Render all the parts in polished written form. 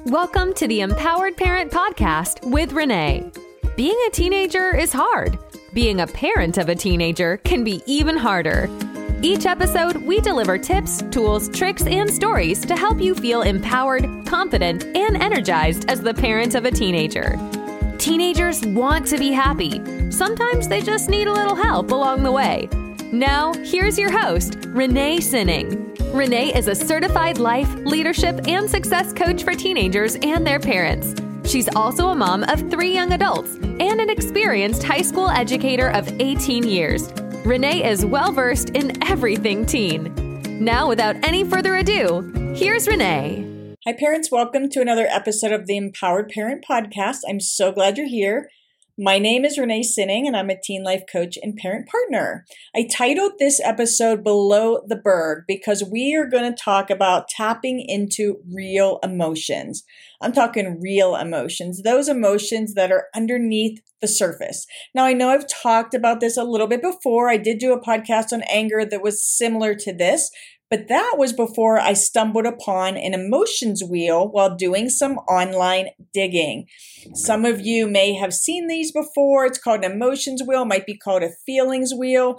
Welcome to the Empowered Parent Podcast with Renee. Being a teenager is hard. Being a parent of a teenager can be even harder. Each episode, we deliver tips, tools, tricks, and stories to help you feel empowered, confident, and energized as the parent of a teenager. Teenagers want to be happy. Sometimes they just need a little help along the way. Now, here's your host, Renee Sinning. Renee is a certified life, leadership, and success coach for teenagers and their parents. She's also a mom of 3 young adults and an experienced high school educator of 18 years. Renee is well-versed in everything teen. Now, without any further ado, here's Renee. Hi, parents. Welcome to another episode of the Empowered Parent Podcast. I'm so glad you're here. My name is Renee Sinning, and I'm a teen life coach and parent partner. I titled this episode Below the Berg because we are going to talk about tapping into real emotions. I'm talking real emotions, those emotions that are underneath the surface. Now, I know I've talked about this a little bit before. I did do a podcast on anger that was similar to this, but that was before I stumbled upon an emotions wheel while doing some online digging. Some of you may have seen these before. It's called an emotions wheel, might be called a feelings wheel.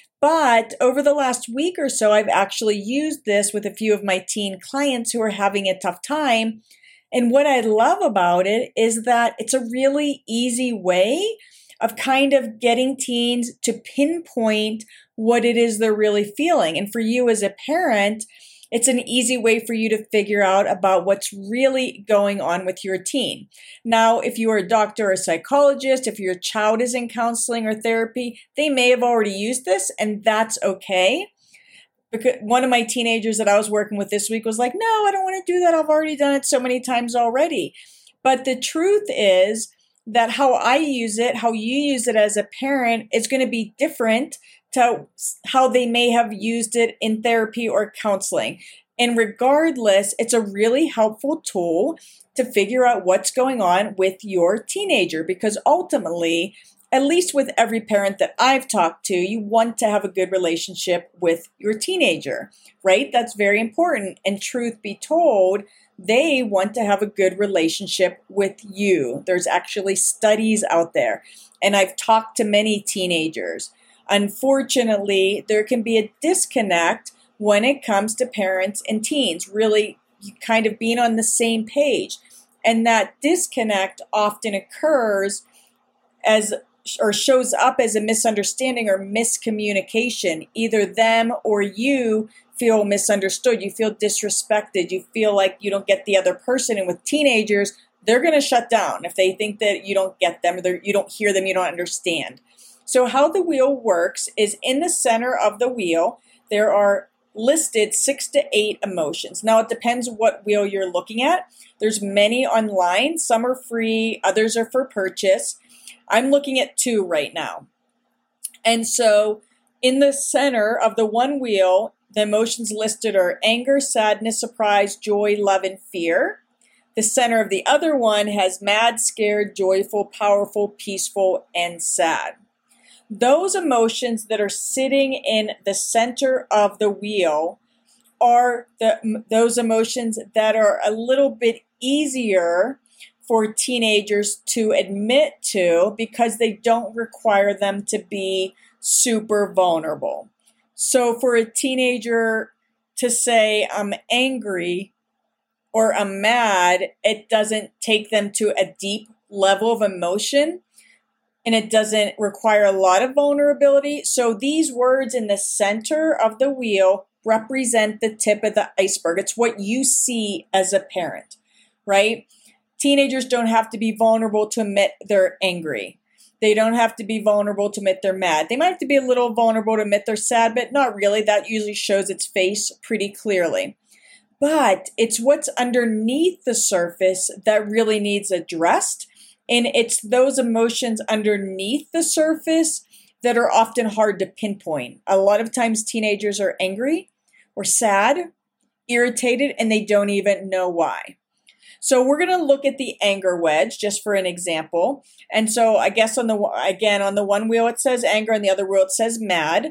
But over the last week or so, I've actually used this with a few of my teen clients who are having a tough time. And what I love about it is that it's a really easy way of kind of getting teens to pinpoint what it is they're really feeling. And for you as a parent, it's an easy way for you to figure out about what's really going on with your teen. Now, if you are a doctor or a psychologist, if your child is in counseling or therapy, they may have already used this, and that's okay. Because one of my teenagers that I was working with this week was like, no, I don't want to do that. I've already done it so many times already. But the truth is that how I use it, how you use it as a parent, is going to be different to how they may have used it in therapy or counseling. And regardless, it's a really helpful tool to figure out what's going on with your teenager, because ultimately, at least with every parent that I've talked to, you want to have a good relationship with your teenager, right? That's very important. And truth be told, they want to have a good relationship with you. There's actually studies out there. And I've talked to many teenagers. Unfortunately, there can be a disconnect when it comes to parents and teens, really kind of being on the same page. And that disconnect often occurs or shows up as a misunderstanding or miscommunication. Either them or you feel misunderstood, you feel disrespected, you feel like you don't get the other person. And with teenagers, they're going to shut down if they think that you don't get them, or you don't hear them, you don't understand. So how the wheel works is in the center of the wheel, there are listed 6 to 8 emotions. Now, it depends what wheel you're looking at. There's many online. Some are free. Others are for purchase. I'm looking at 2 right now. And so in the center of the one wheel, the emotions listed are anger, sadness, surprise, joy, love, and fear. The center of the other one has mad, scared, joyful, powerful, peaceful, and sad. Those emotions that are sitting in the center of the wheel are those emotions that are a little bit easier for teenagers to admit to because they don't require them to be super vulnerable. So for a teenager to say, I'm angry or I'm mad, it doesn't take them to a deep level of emotion, and it doesn't require a lot of vulnerability. So these words in the center of the wheel represent the tip of the iceberg. It's what you see as a parent, right? Teenagers don't have to be vulnerable to admit they're angry. They don't have to be vulnerable to admit they're mad. They might have to be a little vulnerable to admit they're sad, but not really. That usually shows its face pretty clearly. But it's what's underneath the surface that really needs addressed. And it's those emotions underneath the surface that are often hard to pinpoint. A lot of times teenagers are angry or sad, irritated, and they don't even know why. So we're going to look at the anger wedge just for an example. And so I guess on the one wheel it says anger, on the other wheel it says mad.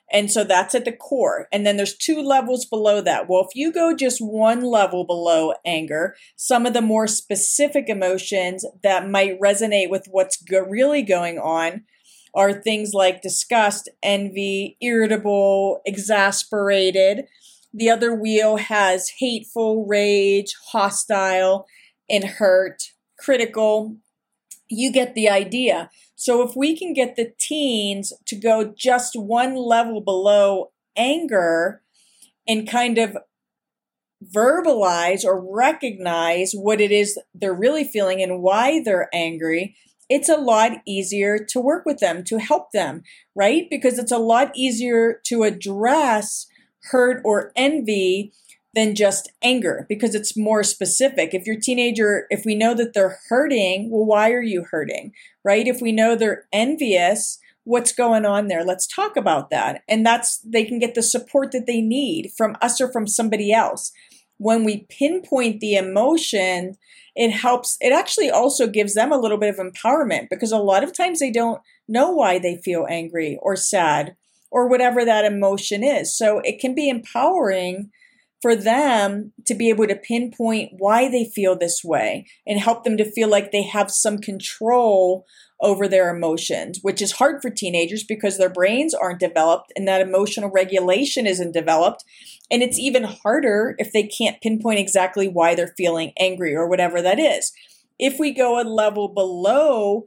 And so that's at the core. And then there's 2 levels below that. Well, if you go just 1 level below anger, some of the more specific emotions that might resonate with what's really going on are things like disgust, envy, irritable, exasperated. The other wheel has hateful, rage, hostile, and hurt, critical. You get the idea. So if we can get the teens to go just 1 level below anger and kind of verbalize or recognize what it is they're really feeling and why they're angry, it's a lot easier to work with them, to help them, right? Because it's a lot easier to address hurt or envy than just anger, because it's more specific. If your teenager, if we know that they're hurting, well, why are you hurting, right? If we know they're envious, what's going on there? Let's talk about that. And they can get the support that they need from us or from somebody else. When we pinpoint the emotion, it helps. It actually also gives them a little bit of empowerment, because a lot of times they don't know why they feel angry or sad or whatever that emotion is. So it can be empowering for them to be able to pinpoint why they feel this way and help them to feel like they have some control over their emotions, which is hard for teenagers because their brains aren't developed and that emotional regulation isn't developed. And it's even harder if they can't pinpoint exactly why they're feeling angry or whatever that is. If we go a level below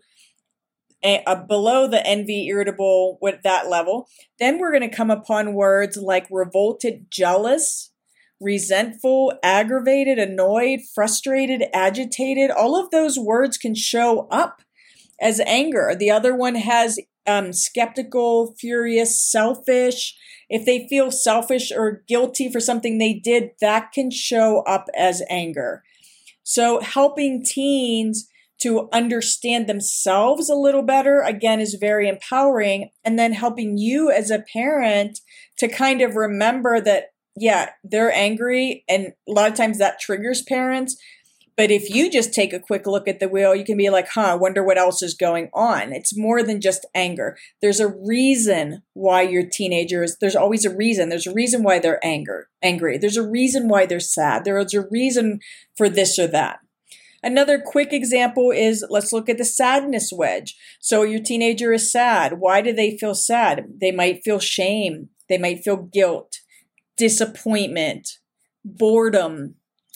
the envy, irritable, with that level, then we're going to come upon words like revolted, jealous, resentful, aggravated, annoyed, frustrated, agitated. All of those words can show up as anger. The other one has skeptical, furious, selfish. If they feel selfish or guilty for something they did, that can show up as anger. So helping teens to understand themselves a little better, again, is very empowering. And then helping you as a parent to kind of remember that, yeah, they're angry. And a lot of times that triggers parents. But if you just take a quick look at the wheel, you can be like, I wonder what else is going on. It's more than just anger. There's a reason why your teenagers, there's always a reason. There's a reason why they're angry. There's a reason why they're sad. There's a reason for this or that. Another quick example is, let's look at the sadness wedge. So your teenager is sad. Why do they feel sad? They might feel shame. They might feel guilt, disappointment, boredom,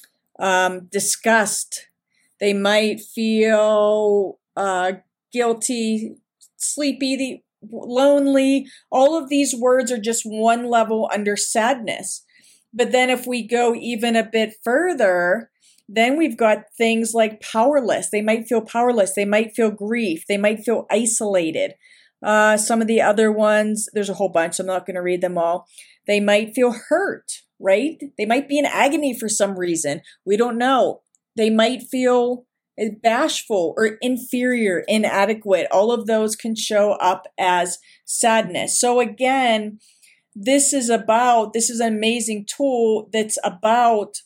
disgust. They might feel guilty, sleepy, lonely. All of these words are just 1 level under sadness. But then if we go even a bit further, then we've got things like powerless. They might feel powerless. They might feel grief. They might feel isolated. Some of the other ones, there's a whole bunch. I'm not going to read them all. They might feel hurt, right? They might be in agony for some reason. We don't know. They might feel bashful or inferior, inadequate. All of those can show up as sadness. So again, this is an amazing tool that's about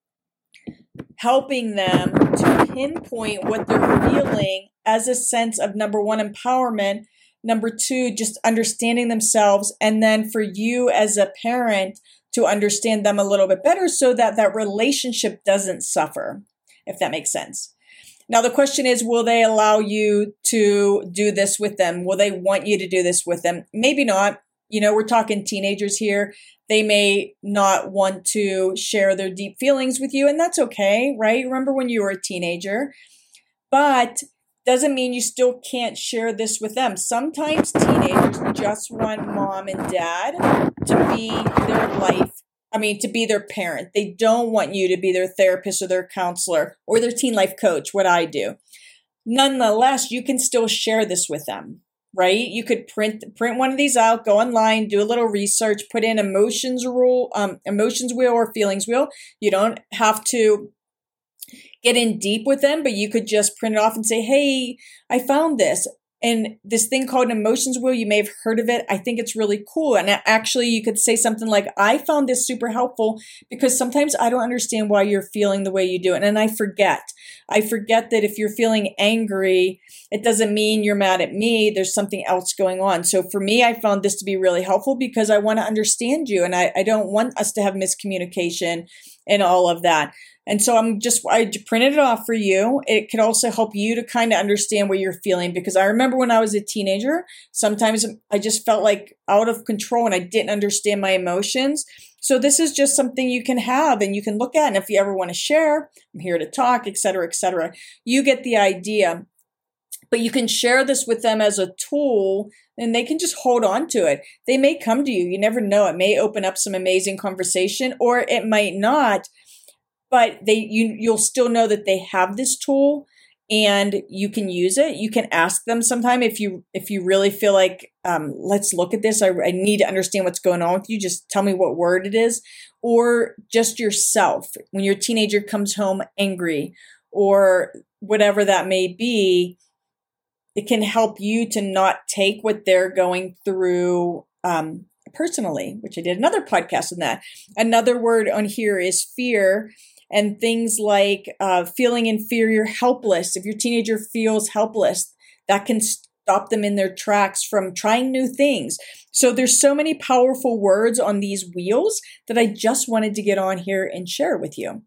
helping them to pinpoint what they're feeling as a sense of, number 1, empowerment, number 2, just understanding themselves, and then for you as a parent to understand them a little bit better so that that relationship doesn't suffer, if that makes sense. Now, the question is, will they allow you to do this with them? Will they want you to do this with them? Maybe not. We're talking teenagers here. They may not want to share their deep feelings with you, and that's okay, right? Remember when you were a teenager. But doesn't mean you still can't share this with them. Sometimes teenagers just want mom and dad to be to be their parent. They don't want you to be their therapist or their counselor or their teen life coach, what I do. Nonetheless, you can still share this with them, right? You could print one of these out, go online, do a little research, put in emotions wheel or feelings wheel. You don't have to get in deep with them, but you could just print it off and say, hey, I found this. And this thing called an emotions wheel, you may have heard of it. I think it's really cool. And actually, you could say something like, I found this super helpful because sometimes I don't understand why you're feeling the way you do. And I forget that if you're feeling angry, it doesn't mean you're mad at me. There's something else going on. So for me, I found this to be really helpful because I want to understand you. And I don't want us to have miscommunication and all of that. And so I printed it off for you. It could also help you to kind of understand what you're feeling, because I remember when I was a teenager, sometimes I just felt like out of control and I didn't understand my emotions. So this is just something you can have and you can look at. And if you ever want to share, I'm here to talk, et cetera, et cetera. You get the idea. But you can share this with them as a tool and they can just hold on to it. They may come to you. You never know. It may open up some amazing conversation or it might not. But you'll still know that they have this tool and you can use it. You can ask them sometime if you really feel like, let's look at this. I need to understand what's going on with you. Just tell me what word it is. Or just yourself. When your teenager comes home angry or whatever that may be, it can help you to not take what they're going through personally, which I did another podcast on that. Another word on here is fear. And things like feeling inferior, helpless. If your teenager feels helpless, that can stop them in their tracks from trying new things. So there's so many powerful words on these wheels that I just wanted to get on here and share with you.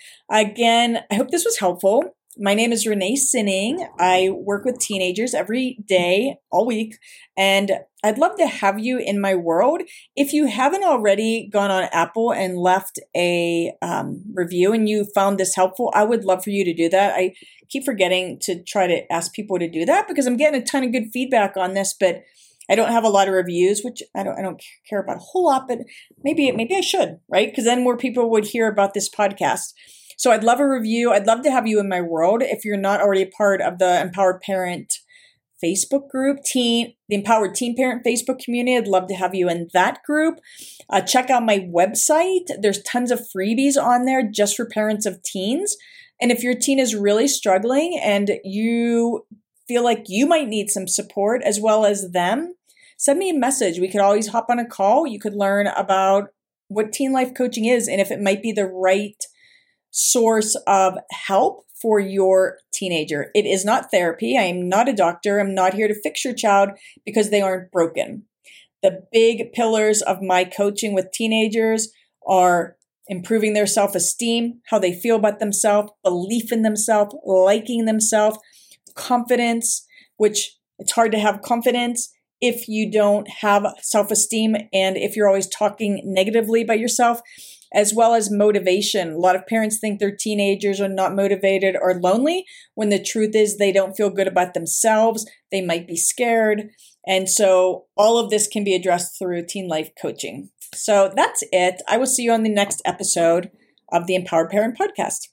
Again, I hope this was helpful. My name is Renee Sinning. I work with teenagers every day, all week, and I'd love to have you in my world. If you haven't already gone on Apple and left a review and you found this helpful, I would love for you to do that. I keep forgetting to try to ask people to do that because I'm getting a ton of good feedback on this, but I don't have a lot of reviews, which I don't care about a whole lot, but maybe I should, right? Because then more people would hear about this podcast. So I'd love a review. I'd love to have you in my world. If you're not already a part of the Empowered Parent Facebook group, the Empowered Teen Parent Facebook community, I'd love to have you in that group. Check out my website. There's tons of freebies on there just for parents of teens. And if your teen is really struggling and you feel like you might need some support as well as them, send me a message. We could always hop on a call. You could learn about what teen life coaching is and if it might be the right source of help for your teenager. It is not therapy. I am not a doctor. I'm not here to fix your child because they aren't broken. The big pillars of my coaching with teenagers are improving their self-esteem, how they feel about themselves, belief in themselves, liking themselves, confidence, which it's hard to have confidence if you don't have self-esteem and if you're always talking negatively about yourself, as well as motivation. A lot of parents think their teenagers are not motivated or lonely, when the truth is they don't feel good about themselves. They might be scared. And so all of this can be addressed through teen life coaching. So that's it. I will see you on the next episode of the Empowered Parent Podcast.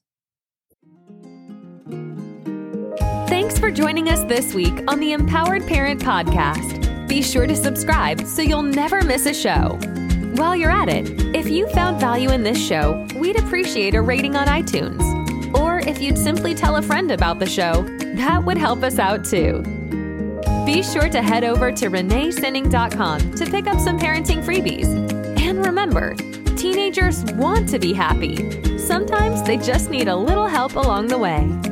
Thanks for joining us this week on the Empowered Parent Podcast. Be sure to subscribe so you'll never miss a show. While you're at it, if you found value in this show, we'd appreciate a rating on iTunes. Or if you'd simply tell a friend about the show, that would help us out too. Be sure to head over to reneesinning.com to pick up some parenting freebies. And remember, teenagers want to be happy. Sometimes they just need a little help along the way.